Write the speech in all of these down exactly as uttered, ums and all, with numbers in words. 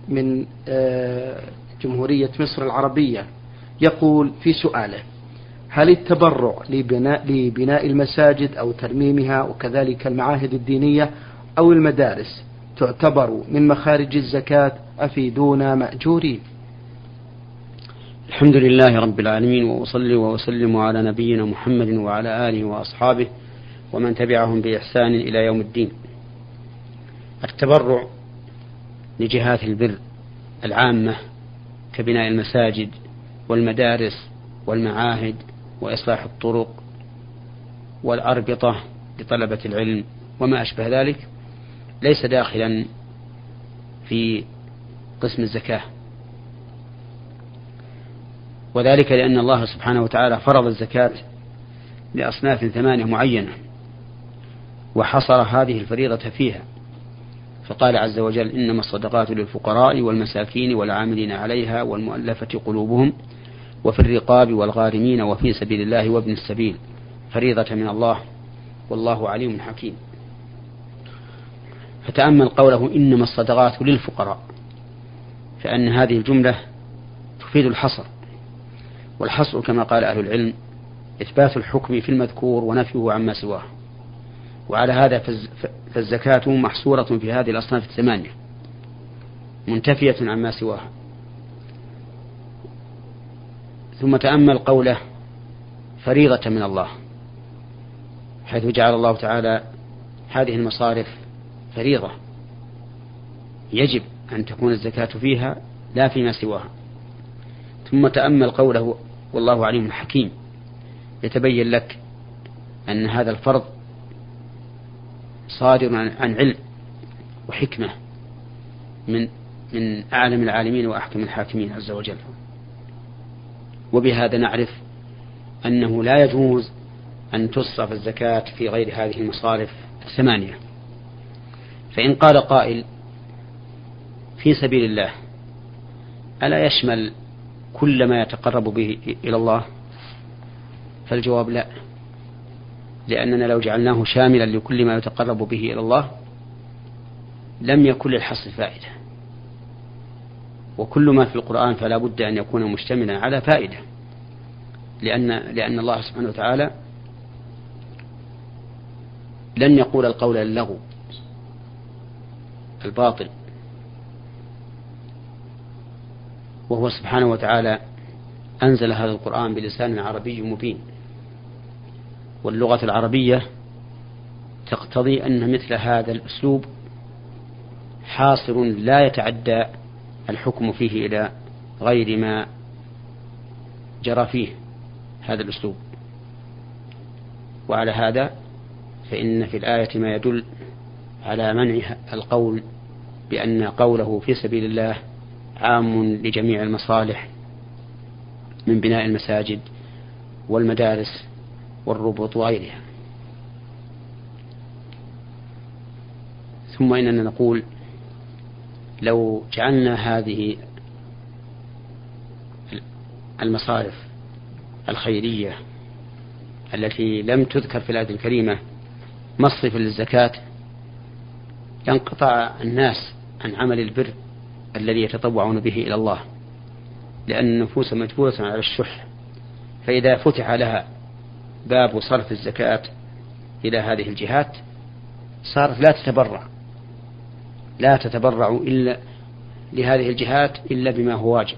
من جمهورية مصر العربية يقول في سؤاله: هل التبرع لبناء, لبناء المساجد أو ترميمها وكذلك المعاهد الدينية أو المدارس تعتبر من مخارج الزكاة؟ أفيدونا مأجورين. الحمد لله رب العالمين، وأصلي وأسلم على نبينا محمد وعلى آله وأصحابه ومن تبعهم بإحسان إلى يوم الدين. التبرع لجهات البر العامة كبناء المساجد والمدارس والمعاهد وإصلاح الطرق والأربطة لطلبة العلم وما أشبه ذلك ليس داخلا في قسم الزكاة، وذلك لأن الله سبحانه وتعالى فرض الزكاة لأصناف ثمانية معينة وحصر هذه الفريضة فيها، فقال عز وجل: إنما الصدقات للفقراء والمساكين والعاملين عليها والمؤلفة قلوبهم وفي الرقاب والغارمين وفي سبيل الله وابن السبيل فريضة من الله والله عليم حكيم. فتأمل قوله إنما الصدقات للفقراء، فأن هذه الجملة تفيد الحصر، والحصر كما قال أهل العلم إثبات الحكم في المذكور ونفيه عما سواه، وعلى هذا فالزكاة محصورة في هذه الأصناف الثمانية منتفية عما سواها. ثم تأمل قوله فريضة من الله، حيث جعل الله تعالى هذه المصارف فريضة يجب أن تكون الزكاة فيها لا فيما سواها. ثم تأمل قوله والله عليم حكيم، يتبين لك أن هذا الفرض صادر عن علم وحكمة من من أعلم العالمين وأحكم الحاكمين عز وجل. وبهذا نعرف أنه لا يجوز أن تصرف الزكاة في غير هذه المصارف الثمانية. فإن قال قائل في سبيل الله ألا يشمل كل ما يتقرب به إلى الله؟ فالجواب لا، لأننا لو جعلناه شاملا لكل ما يتقرب به إلى الله لم يكن للحصر فائدة، وكل ما في القرآن فلا بد أن يكون مشتملا على فائدة، لأن, لأن الله سبحانه وتعالى لن يقول القول اللغو الباطل، وهو سبحانه وتعالى أنزل هذا القرآن بلسان عربي مبين، واللغة العربية تقتضي أن مثل هذا الأسلوب حاصر لا يتعدى الحكم فيه إلى غير ما جرى فيه هذا الأسلوب. وعلى هذا فإن في الآية ما يدل على منع القول بأن قوله في سبيل الله عام لجميع المصالح من بناء المساجد والمدارس والربط وغيرها. ثم إننا نقول لو جعلنا هذه المصارف الخيرية التي لم تذكر في الآية الكريمة مصرفا للزكاة ينقطع الناس عن عمل البر الذي يتطوعون به إلى الله، لأن النفوس مجبولة على الشح، فإذا فتح لها باب صرف الزكاة إلى هذه الجهات صارت لا تتبرع لا تتبرع إلا لهذه الجهات إلا بما هو واجب.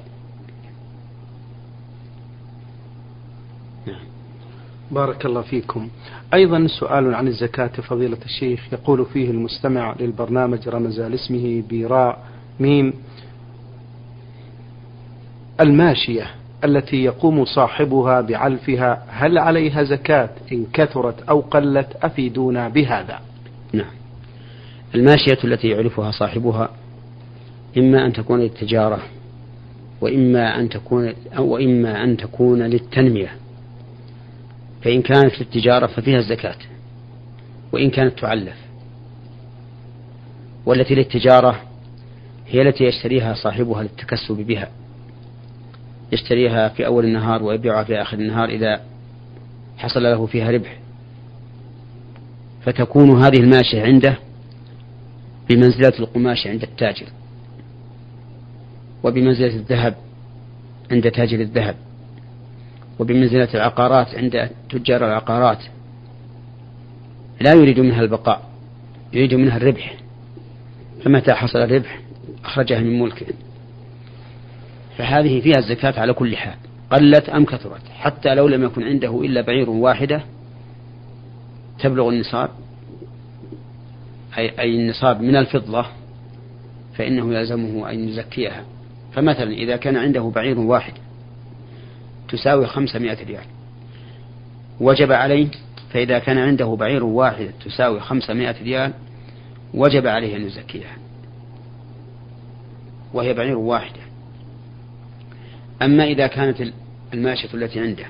بارك الله فيكم. أيضا سؤال عن الزكاة فضيلة الشيخ، يقول فيه المستمع للبرنامج رمز لاسمه براء ميم: الماشية التي يقوم صاحبها بعلفها هل عليها زكاة إن كثرت أو قلت؟ أفيدونا بهذا. نعم، الماشية التي يعلفها صاحبها إما أن تكون للتجارة وإما أن تكون أو إما أن تكون للتنمية، فإن كانت للتجارة ففيها الزكاة وإن كانت تعلف، والتي للتجارة هي التي يشتريها صاحبها للتكسب بها، يشتريها في أول النهار ويبيعها في آخر النهار إذا حصل له فيها ربح، فتكون هذه الماشية عنده بمنزلة القماش عند التاجر، وبمنزلة الذهب عند تاجر الذهب، وبمنزلة العقارات عند تجار العقارات، لا يريد منها البقاء، يريد منها الربح، فمتى حصل الربح أخرجها من ملكه. فهذه فيها الزكاة على كل حال، قلت أم كثرت، حتى لو لم يكن عنده إلا بعير واحدة تبلغ النصاب، أي, أي النصاب من الفضة، فإنه يلزمه أن يزكيها. فمثلا إذا كان عنده بعير واحد تساوي خمسمائة ريال وجب عليه، فإذا كان عنده بعير واحد تساوي خمسمائة ريال وجب عليه أن يزكيها، وهي بعير واحدة. أما إذا كانت الماشية التي عنده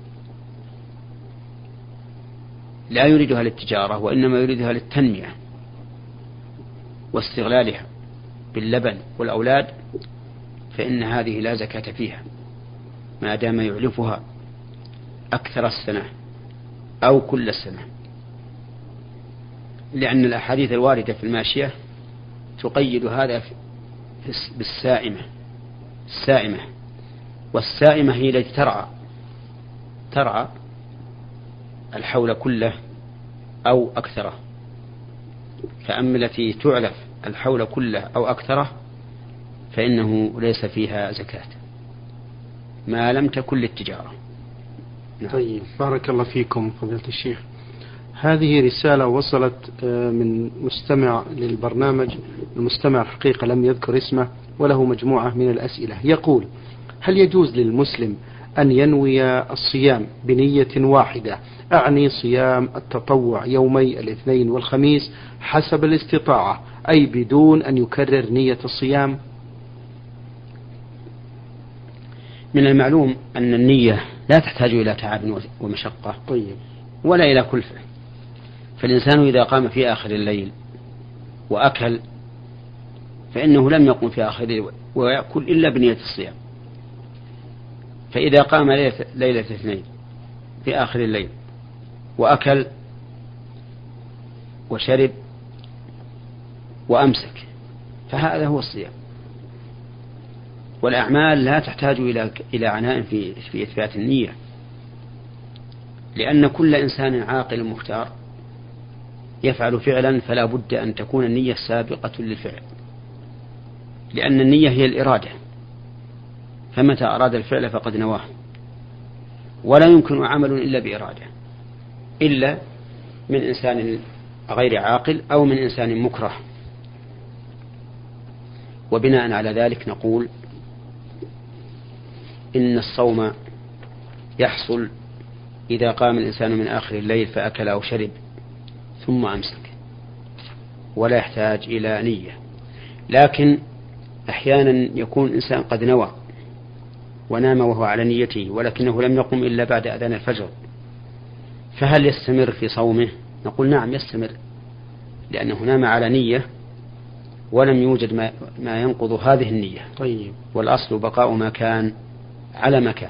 لا يريدها للتجارة وإنما يريدها للتنمية واستغلالها باللبن والأولاد، فإن هذه لا زكاة فيها ما دام يعلفها أكثر السنة أو كل السنة، لأن الأحاديث الواردة في الماشية تقيد هذا بالسائمة. السائمة والسائمة هي التي ترعى ترعى الحول كله أو أكثره، فأما التي تعلف الحول كله أو أكثره فإنه ليس فيها زكاة ما لم تكن للتجارة. نعم. طيب، بارك الله فيكم فضيلة الشيخ. هذه رسالة وصلت من مستمع للبرنامج، المستمع الحقيقة لم يذكر اسمه، وله مجموعة من الأسئلة. يقول: هل يجوز للمسلم أن ينوي الصيام بنية واحدة، أعني صيام التطوع يومي الاثنين والخميس حسب الاستطاعة، أي بدون أن يكرر نية الصيام؟ من المعلوم أن النية لا تحتاج إلى تعب ومشقة طيب. ولا إلى كلفة، فالإنسان إذا قام في آخر الليل وأكل فإنه لم يقم في آخر الليل ويأكل إلا بنية الصيام. فإذا قام ليلة, ليلة اثنين في آخر الليل وأكل وشرب وأمسك فهذا هو الصيام. والأعمال لا تحتاج إلى إلى عناء في في إثبات النية، لأن كل إنسان عاقل مختار يفعل فعلا فلا بد أن تكون النية سابقة للفعل، لأن النية هي الإرادة، فمتى أراد الفعل فقد نواه، ولا يمكن عمل إلا بإرادة، إلا من إنسان غير عاقل أو من إنسان مكره. وبناء على ذلك نقول إن الصوم يحصل إذا قام الإنسان من آخر الليل فأكل أو شرب ثم أمسك، ولا يحتاج إلى نية. لكن أحيانا يكون الإنسان قد نوى ونام وهو على نيته ولكنه لم يقم إلا بعد أذان الفجر، فهل يستمر في صومه؟ نقول نعم يستمر، لأنه نام على نية ولم يوجد ما, ما ينقض هذه النية. طيب. والأصل بقاء ما كان على مكان.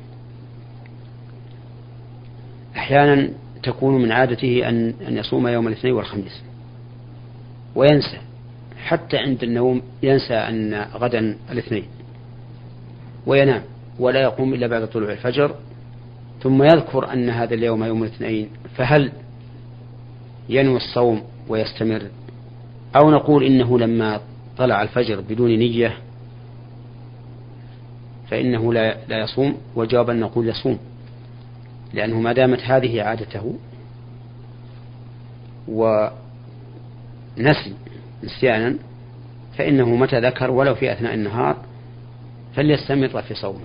أحيانا تكون من عادته أن, أن يصوم يوم الاثنين والخميس وينسى، حتى عند النوم ينسى أن غدا الاثنين وينام ولا يقوم إلا بعد طلوع الفجر، ثم يذكر أن هذا اليوم يوم الاثنين، فهل ينوي الصوم ويستمر، أو نقول إنه لما طلع الفجر بدون نية فإنه لا, لا يصوم؟ والجواب أن نقول يصوم، لأنه ما دامت هذه عادته ونسي نسيانا فإنه متى ذكر ولو في أثناء النهار فليستمر في صومه.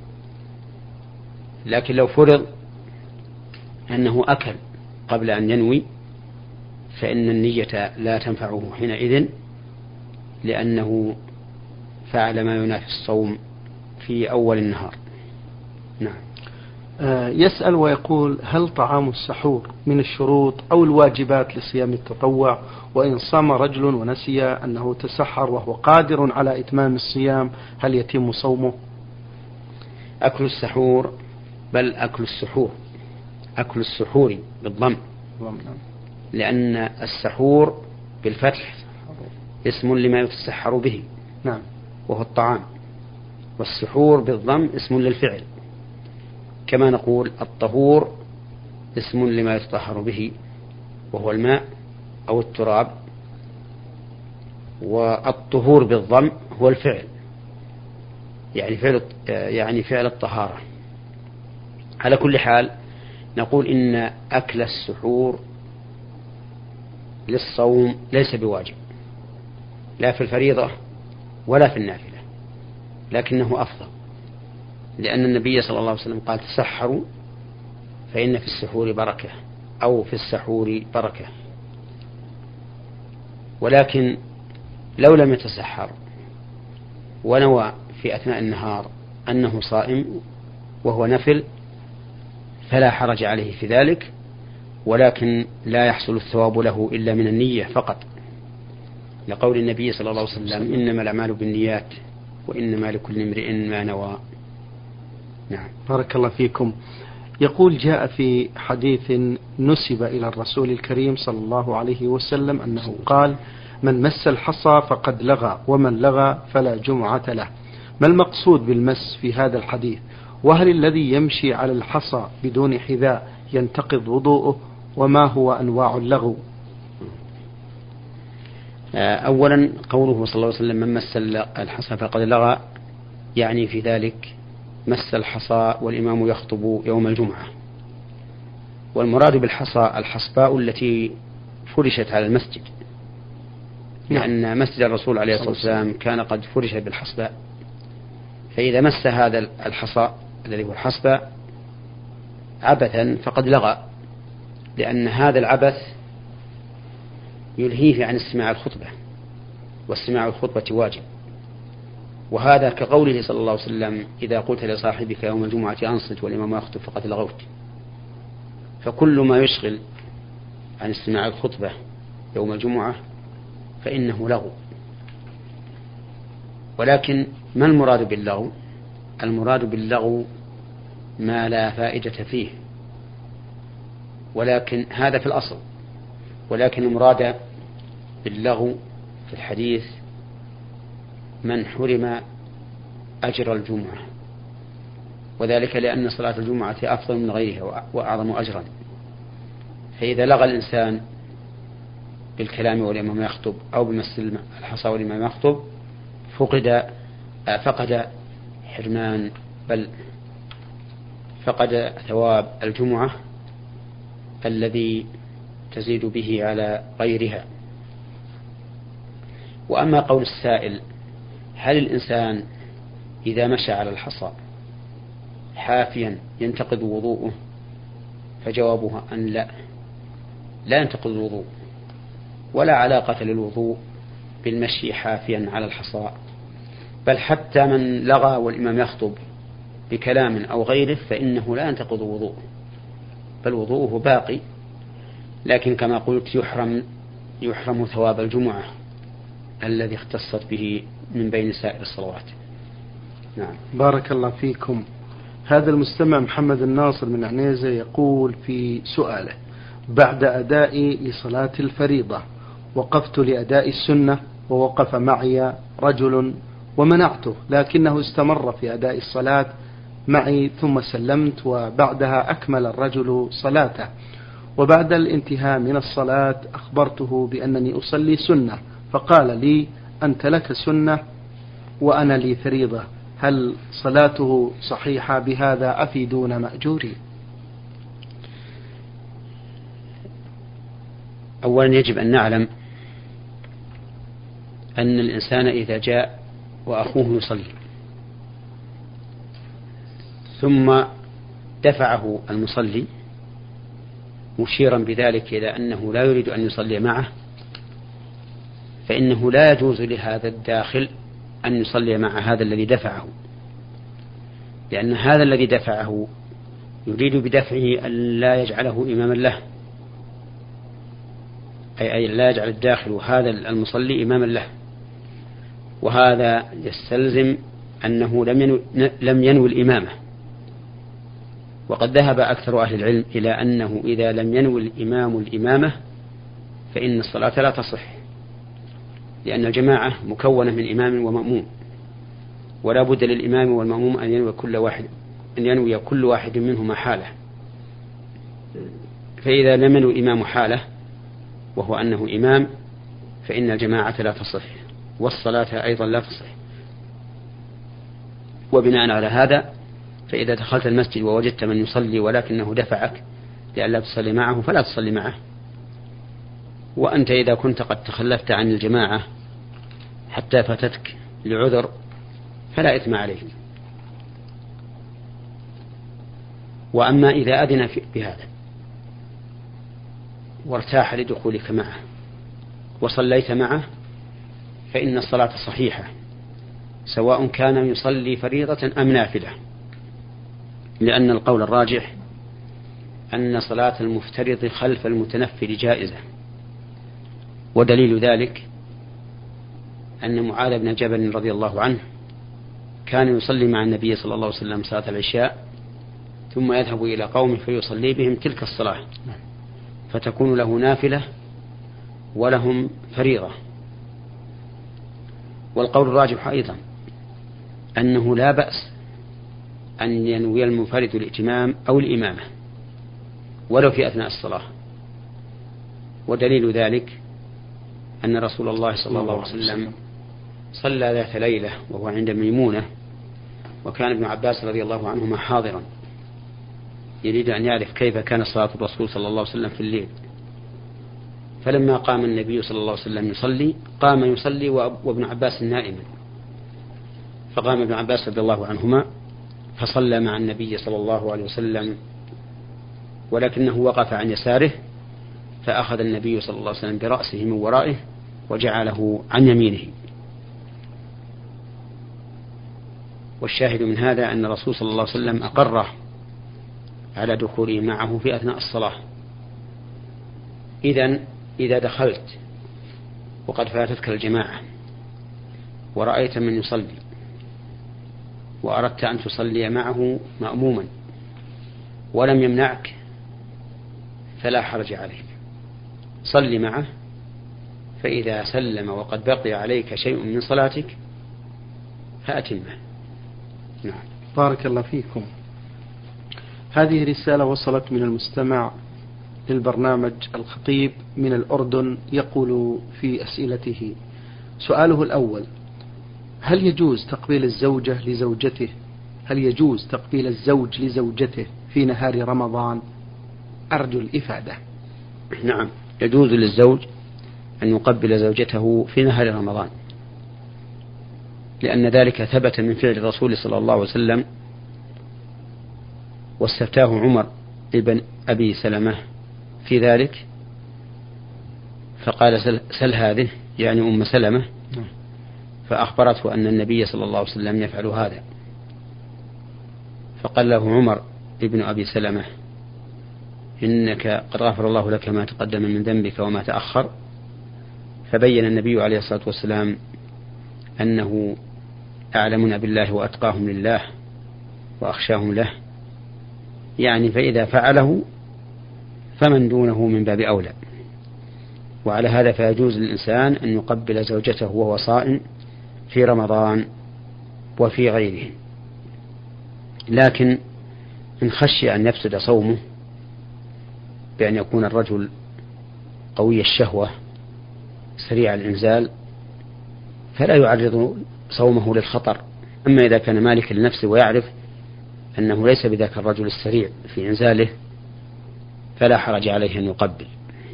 لكن لو فرض أنه أكل قبل أن ينوي فإن النية لا تنفعه حينئذ، لأنه فعل ما ينافي الصوم في أول النهار. نعم. يسأل ويقول: هل طعام السحور من الشروط أو الواجبات لصيام التطوع؟ وإن صام رجل ونسي أنه تسحر وهو قادر على إتمام الصيام هل يتم صومه؟ أكل السحور، بل أكل السحور، أكل السحور بالضم، لأن السحور بالفتح اسم لما يتسحر به، نعم، وهو الطعام. والسحور بالضم اسم للفعل، كما نقول الطهور اسم لما يتطهر به وهو الماء أو التراب، والطهور بالضم هو الفعل، يعني فعل يعني فعل الطهارة. على كل حال نقول إن أكل السحور للصوم ليس بواجب، لا في الفريضة ولا في النافلة، لكنه أفضل، لأن النبي صلى الله عليه وسلم قال تسحروا فإن في السحور بركة، أو في السحور بركة. ولكن لو لم يتسحر ونوى في أثناء النهار أنه صائم وهو نفل فلا حرج عليه في ذلك، ولكن لا يحصل الثواب له إلا من النية فقط، لقول النبي صلى الله عليه وسلم إنما الأعمال بالنيات وإنما لكل امرئ ما نوى. نعم. بارك الله فيكم. يقول جاء في حديث نسب إلى الرسول الكريم صلى الله عليه وسلم أنه قال من مس الحصى فقد لغى ومن لغى فلا جمعة له. ما المقصود بالمس في هذا الحديث؟ وهل الذي يمشي على الحصى بدون حذاء ينتقض وضوءه؟ وما هو أنواع اللغو؟ أولا قوله صلى الله عليه وسلم من مس الحصى فقد لغى، يعني في ذلك مس الحصى والإمام يخطب يوم الجمعة، والمراد بالحصى الحصباء التي فرشت على المسجد، لأن مسجد الرسول عليه الصلاة والسلام كان قد فرش بالحصباء، فإذا مس هذا الحصى الذي هو الحصباء عبثا فقد لغى، لأن هذا العبث يلهيه عن استماع الخطبة، واستماع الخطبة واجب. وهذا كقوله صلى الله عليه وسلم إذا قلت لصاحبك يوم الجمعة أنصت والإمام يخطب فقد لغوت. فكل ما يشغل عن استماع الخطبة يوم الجمعة فإنه لغو. ولكن ما المراد باللغو؟ المراد باللغو ما لا فائدة فيه، ولكن هذا في الأصل. ولكن المراد باللغو في الحديث من حرم أجر الجمعة، وذلك لأن صلاة الجمعة أفضل من غيرها وأعظم أجرا. فإذا لغى الإنسان بالكلام والإمام يخطب أو بمس الحصى والإمام يخطب فقد فقد حرمان، بل فقد ثواب الجمعة الذي تزيد به على غيرها. وأما قول السائل هل الإنسان إذا مشى على الحصى حافيا ينتقض وضوءه، فجوابها أن لا لا ينتقض الوضوء، ولا علاقة للوضوء بالمشي حافيا على الحصى، بل حتى من لغى والإمام يخطب بكلام أو غيره فإنه لا ينتقض وضوءه، بل وضوءه باقي، لكن كما قلت يحرم يحرم ثواب الجمعة الذي اختصت به من بين سائر الصلوات. نعم. بارك الله فيكم. هذا المستمع محمد الناصر من عنيزة يقول في سؤاله: بعد أدائي لصلاة الفريضة وقفت لأداء السنة ووقف معي رجل ومنعته، لكنه استمر في أداء الصلاة معي ثم سلمت، وبعدها أكمل الرجل صلاته، وبعد الانتهاء من الصلاة أخبرته بأنني أصلي سنة، فقال لي أنت لك سنة وأنا لي فريضة، هل صلاته صحيحة؟ بهذا أفيدون مأجوري. أولا يجب أن نعلم أن الإنسان إذا جاء وأخوه يصلي ثم دفعه المصلي مشيرا بذلك إلى أنه لا يريد أن يصلي معه، فإنه لا يجوز لهذا الداخل أن يصلي مع هذا الذي دفعه، لأن هذا الذي دفعه يريد بدفعه أن لا يجعله إماما له، أي لا يجعل الداخل هذا المصلي إماما له، وهذا يستلزم أنه لم ينوي الإمامة. وقد ذهب أكثر أهل العلم إلى أنه إذا لم ينوي الإمام الإمامة فإن الصلاة لا تصح، لأن الجماعة مكونة من إمام ومأموم، ولا بد للإمام والمأموم أن ينوي كل واحد أن ينوي كل واحد منهما حالة. فإذا لم ينوي الإمام حالة وهو أنه إمام فإن الجماعة لا تصح والصلاة أيضا لا تصح. وبناء على هذا فإذا دخلت المسجد ووجدت من يصلي ولكنه دفعك لئلا تصلي معه فلا تصلي معه. وأنت إذا كنت قد تخلفت عن الجماعة حتى فاتتك لعذر فلا إثم عليه. وأما إذا أذن بهذا وارتاح لدخولك معه وصليت معه فإن الصلاة صحيحة سواء كان يصلي فريضة أم نافلة، لأن القول الراجح أن صلاة المفترض خلف المتنفل جائزة. ودليل ذلك أن معاذ بن جبل رضي الله عنه كان يصلي مع النبي صلى الله عليه وسلم صلاة العشاء ثم يذهب إلى قومه فيصلي بهم تلك الصلاة فتكون له نافلة ولهم فريضة. والقول الراجح أيضا أنه لا بأس أن ينوي المنفرد الائتمام أو الإمامة ولو في أثناء الصلاة. ودليل ذلك أن رسول الله صلى الله عليه وسلم صلى ذات ليلة وهو عند ميمونة وكان ابن عباس رضي الله عنهما حاضرا يريد أن يعرف كيف كان صلاة الرسول صلى الله عليه وسلم في الليل. فلما قام النبي صلى الله عليه وسلم يصلي قام يصلي وابن عباس نائما، فقام ابن عباس رضي الله عنهما فصلى مع النبي صلى الله عليه وسلم ولكنه وقف عن يساره فأخذ النبي صلى الله عليه وسلم برأسه من ورائه وجعله عن يمينه. والشاهد من هذا أن الرسول صلى الله عليه وسلم أقره على دخوله معه في أثناء الصلاة. إذن إذا دخلت وقد فاتتك الجماعة ورأيت من يصلي وأردت أن تصلي معه مأموما ولم يمنعك فلا حرج عليك، صل معه، فإذا سلم وقد بقي عليك شيء من صلاتك فأتمه. نعم. بارك الله فيكم. هذه رسالة وصلت من المستمع للبرنامج الخطيب من الأردن، يقول في أسئلته: سؤاله الأول: هل يجوز تقبيل الزوجة لزوجته هل يجوز تقبيل الزوج لزوجته في نهار رمضان؟ أرجو الإفادة. نعم، يجوز للزوج أن يقبل زوجته في نهار رمضان، لأن ذلك ثبت من فعل الرسول صلى الله عليه وسلم، واستفتاه عمر ابن أبي سلمة في ذلك فقال: سل, سل هذه، يعني أم سلمة، فأخبرته أن النبي صلى الله عليه وسلم يفعل هذا، فقال له عمر ابن أبي سلمة: إنك قد غفر الله لك ما تقدم من ذنبك وما تأخر. فبين النبي عليه الصلاة والسلام أنه أعلمنا بالله وأتقاهم لله وأخشاهم له، يعني فإذا فعله فمن دونه من باب أولى. وعلى هذا فيجوز للإنسان أن يقبل زوجته وهو صائم في رمضان وفي غيره، لكن إن خشي أن يفسد صومه بأن يكون الرجل قوي الشهوة سريع الإنزال فلا يعرض صومه للخطر. أما إذا كان مالكا لنفسه ويعرف أنه ليس بذاك الرجل السريع في إنزاله فلا حرج عليه أن يقبل.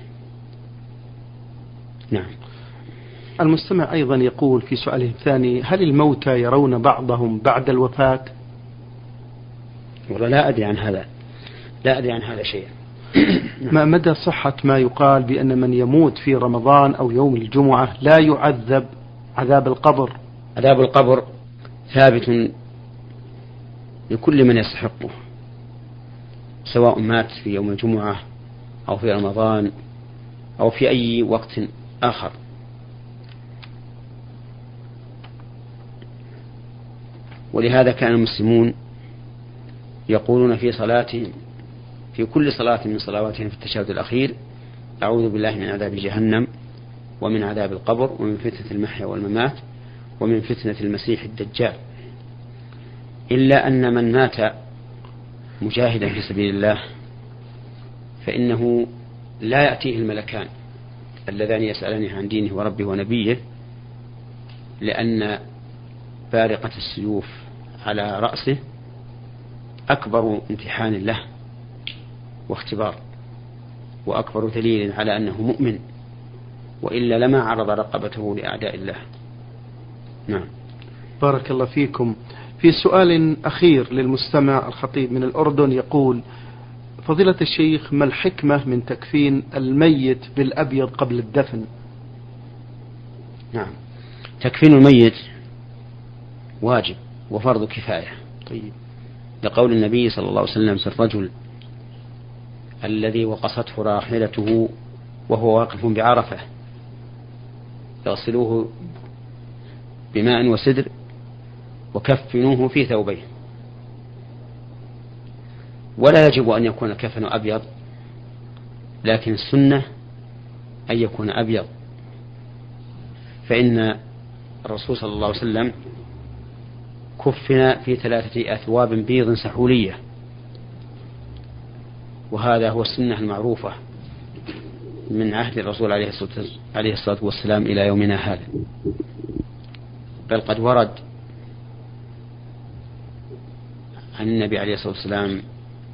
نعم. المستمع أيضا يقول في سؤاله الثاني: هل الموتى يرون بعضهم بعد الوفاة؟ والله لا أدري عن هذا، لا أدري عن هذا شيئا. ما مدى صحة ما يقال بأن من يموت في رمضان أو يوم الجمعة لا يعذب عذاب القبر؟ عذاب القبر ثابت لكل من يستحقه، سواء مات في يوم الجمعة أو في رمضان أو في أي وقت آخر. ولهذا كان المسلمون يقولون في صلاتهم في كل صلاة من صلواتهم في التشهد الأخير: أعوذ بالله من عذاب جهنم ومن عذاب القبر ومن فتنة المحيا والممات ومن فتنة المسيح الدجال. إلا أن من مات مجاهدا في سبيل الله فإنه لا يأتيه الملكان اللذان يسألانه عن دينه وربه ونبيه، لأن بارقة السيوف على رأسه أكبر امتحان له واختبار، وأكبر دليل على أنه مؤمن، وإلا لما عرض رقبته لأعداء الله. نعم. بارك الله فيكم. في سؤال أخير للمستمع الخطيب من الأردن يقول: فضيلة الشيخ، ما الحكمة من تكفين الميت بالأبيض قبل الدفن؟ نعم، تكفين الميت واجب وفرض كفاية. طيب. لقول النبي صلى الله عليه وسلم في الرجل الذي وقصته راحلته وهو واقف بعرفة: يغسلوه بماء وسدر وكفنوه في ثوبين. ولا يجب أن يكون الكفن أبيض، لكن السنة أن يكون أبيض، فإن الرسول صلى الله عليه وسلم كفن في ثلاثة أثواب بيض سحولية، وهذا هو السنة المعروفة من عهد الرسول عليه الصلاة والسلام إلى يومنا هذا. بل قد ورد عن النبي عليه الصلاة والسلام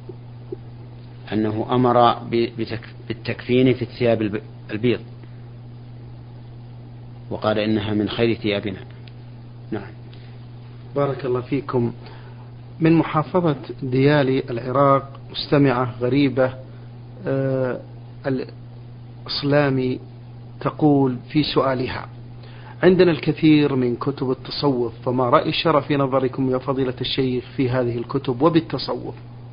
أنه أمر بالتكفين في الثياب البيض، وقال إنها من خير ثيابنا. نعم. بارك الله فيكم. من محافظة ديالي العراق مستمعة غريبة آه الإسلامي تقول في سؤالها: عندنا الكثير من كتب التصوف، فما رأي الشرع في نظركم يا فضيلة الشيخ في هذه الكتب وبالتصوف؟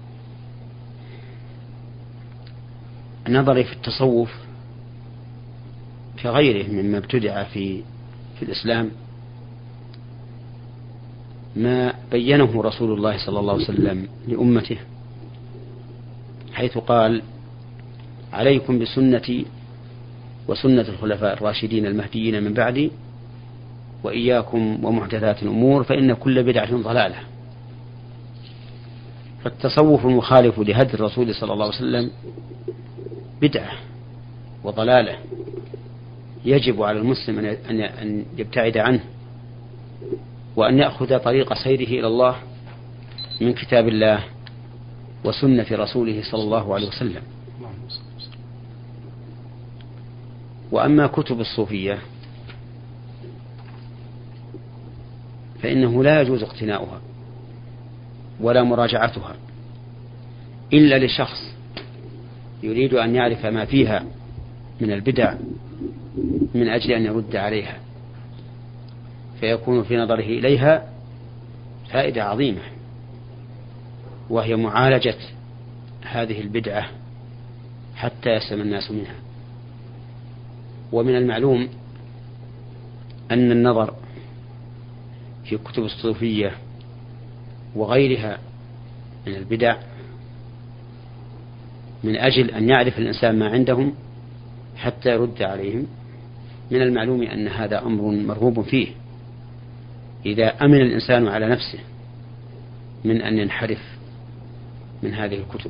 نظري في التصوف كغيره مما ابتدع في في الإسلام ما بينه رسول الله صلى الله عليه وسلم لأمته، حيث قال: عليكم بسنتي وسنة الخلفاء الراشدين المهديين من بعدي وإياكم ومحدثات الأمور فإن كل بدعة ضلالة. فالتصوف المخالف لهدي الرسول صلى الله عليه وسلم بدعة وضلالة، يجب على المسلم أن يبتعد عنه، وأن يأخذ طريق سيره إلى الله من كتاب الله وسنة رسوله صلى الله عليه وسلم. وأما كتب الصوفية فإنه لا يجوز اقتناؤها ولا مراجعتها إلا لشخص يريد أن يعرف ما فيها من البدع من أجل أن يرد عليها، فيكون في نظره إليها فائدة عظيمة، وهي معالجة هذه البدعة حتى يسلم الناس منها. ومن المعلوم أن النظر في كتب الصوفية وغيرها من البدع من أجل أن يعرف الإنسان ما عندهم حتى يرد عليهم، من المعلوم أن هذا أمر مرغوب فيه إذا أمن الإنسان على نفسه من أن ينحرف من هذه الكتب.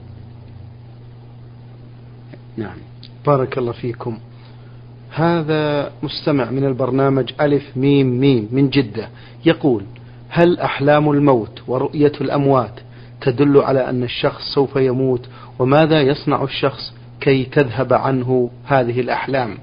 نعم. بارك الله فيكم. هذا مستمع من البرنامج ألف ميم ميم من جدة يقول: هل أحلام الموت ورؤية الأموات تدل على أن الشخص سوف يموت؟ وماذا يصنع الشخص كي تذهب عنه هذه الأحلام؟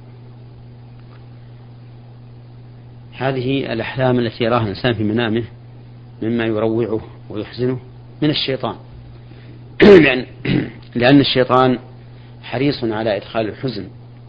هذه الأحلام التي يراها الإنسان في منامه مما يروعه ويحزنه من الشيطان لأن, لأن الشيطان حريص على إدخال الحزن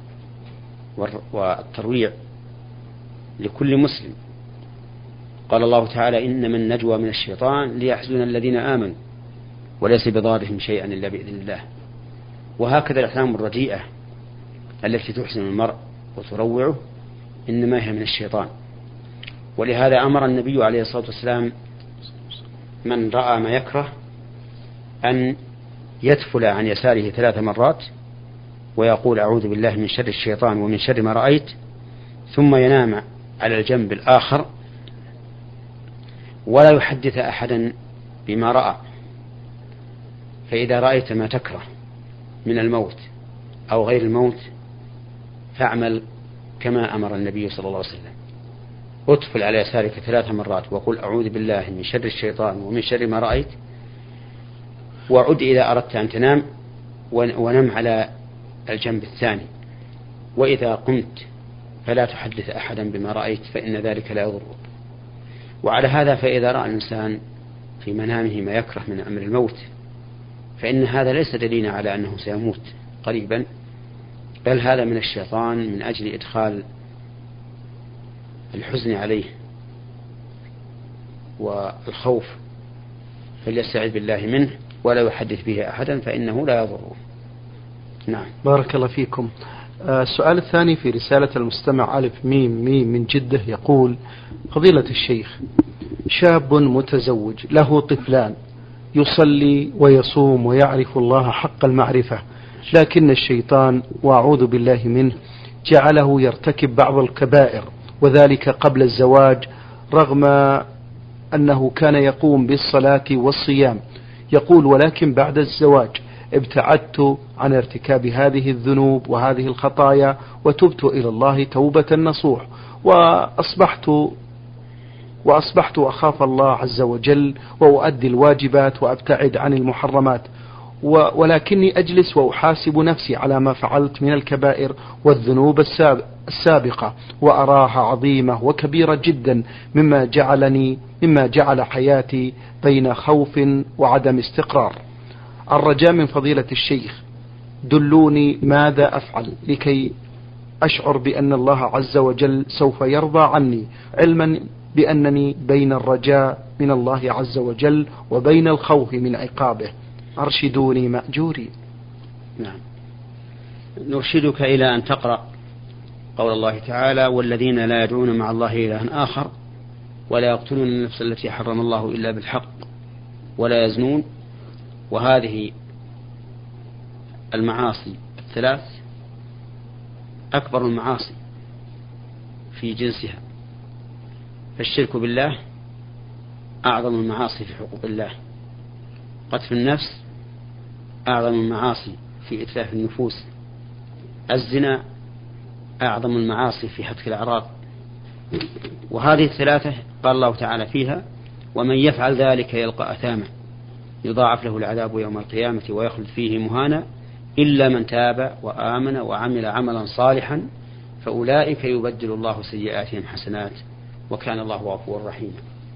والترويع لكل مسلم. قال الله تعالى: إنما النجوى من الشيطان ليحزن الذين آمنوا وليس بضارهم شيئا إلا بإذن الله. وهكذا الأحلام الرديئة التي تحزن المرء وتروعه إنما هي من الشيطان. ولهذا أمر النبي عليه الصلاة والسلام من رأى ما يكره أن يتفل عن يساره ثلاث مرات ويقول: أعوذ بالله من شر الشيطان ومن شر ما رأيت، ثم ينام على الجنب الآخر ولا يحدث أحدا بما رأى. فإذا رأيت ما تكره من الموت أو غير الموت فاعمل كما أمر النبي صلى الله عليه وسلم، اتفل على يسارك ثلاث مرات وقل أعوذ بالله من شر الشيطان ومن شر ما رأيت، وعد إذا أردت أن تنام ونم على الجنب الثاني، وإذا قمت فلا تحدث أحدا بما رأيت فإن ذلك لا يضرك. وعلى هذا فإذا رأى الإنسان في منامه ما يكره من أمر الموت فإن هذا ليس دليلا على أنه سيموت قريبا، بل هذا من الشيطان من أجل إدخال الحزن عليه والخوف، فليستعذ بالله منه ولا يحدث به أحدا فإنه لا يضره. نعم. بارك الله فيكم. السؤال الثاني في رسالة المستمع ألف ميم ميم من جدة يقول: فضيلة الشيخ، شاب متزوج له طفلان يصلي ويصوم ويعرف الله حق المعرفة، لكن الشيطان وأعوذ بالله منه جعله يرتكب بعض الكبائر، وذلك قبل الزواج رغم أنه كان يقوم بالصلاة والصيام. يقول: ولكن بعد الزواج ابتعدت عن ارتكاب هذه الذنوب وهذه الخطايا وتبت إلى الله توبة نصوح، وأصبحت وأصبحت أخاف الله عز وجل وأؤدي الواجبات وأبتعد عن المحرمات، ولكني أجلس وأحاسب نفسي على ما فعلت من الكبائر والذنوب السابقة وأراها عظيمة وكبيرة جدا، مما جعلني مما جعل حياتي بين خوف وعدم استقرار. الرجاء من فضيلة الشيخ دلوني ماذا أفعل لكي أشعر بأن الله عز وجل سوف يرضى عني، علما بأنني بين الرجاء من الله عز وجل وبين الخوف من عقابه. أرشدوني مأجوري. نعم. نرشدك إلى أن تقرأ قول الله تعالى: والذين لا يدعون مع الله إلها آخر ولا يقتلون النفس التي حرم الله إلا بالحق ولا يزنون. وهذه المعاصي الثلاث أكبر المعاصي في جنسها، فالشرك بالله أعظم المعاصي في حقوق الله، قتل النفس أعظم المعاصي في إتلاف النفوس، الزنا أعظم المعاصي في هتك الأعراض. وهذه الثلاثة قال الله تعالى فيها: ومن يفعل ذلك يلقى أثاما يضاعف له العذاب يوم القيامة ويخلد فيه مهانا إلا من تاب وآمن وعمل عملا صالحا فأولئك يبدل الله سيئاتهم حسنات وكان الله غفورا رحيما.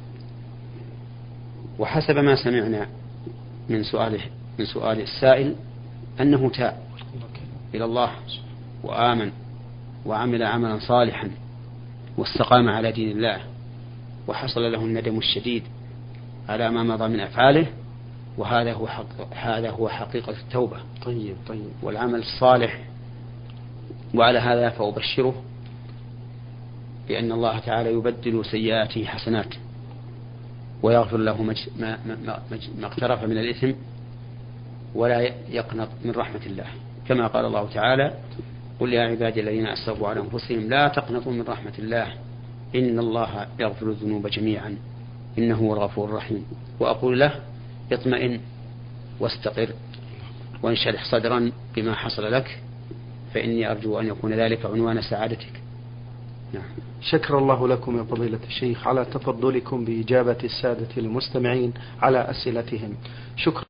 وحسب ما سمعنا من سؤاله من سؤال السائل أنه تاب إلى الله وآمن وعمل عملا صالحا واستقام على دين الله وحصل له الندم الشديد على ما مضى من أفعاله، وهذا هو حق هذا هو حقيقة التوبة. طيب طيب والعمل الصالح. وعلى هذا فأبشره بأن الله تعالى يبدل سيئاته حسنات ويغفر له ما, ما, ما, ما اقترف من الإثم ولا يقنط من رحمة الله، كما قال الله تعالى: قل يا عبادي الذين أسرفوا على أنفسهم لا تقنطوا من رحمة الله إن الله يغفر الذنوب جميعا إنه هو الغفور الرحيم. وأقول له: اطمئن واستقر وانشرح صدرا بما حصل لك، فإني أرجو أن يكون ذلك عنوان سعادتك. نعم. شكر الله لكم يا فضيلة الشيخ على تفضلكم بإجابة السادة المستمعين على أسئلتهم. شكرا.